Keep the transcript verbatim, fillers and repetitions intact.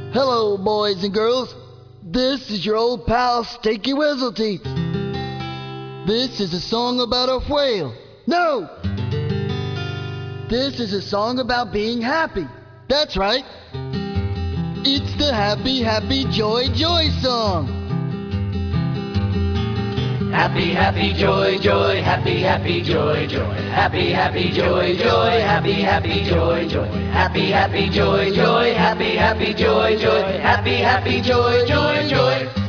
Hello, boys and girls. This is your old pal Stinky Whizzleteeth. This is a song about a whale. No! This is a song about being happy. That's right. It's the Happy, Happy, Joy, Joy song. Happy, happy, joy, joy, happy, happy, joy, joy, happy, happy, joy, joy, happy, happy, joy, joy, happy, happy, joy, joy, happy, happy, joy, joy, happy, happy, joy, joy, joy.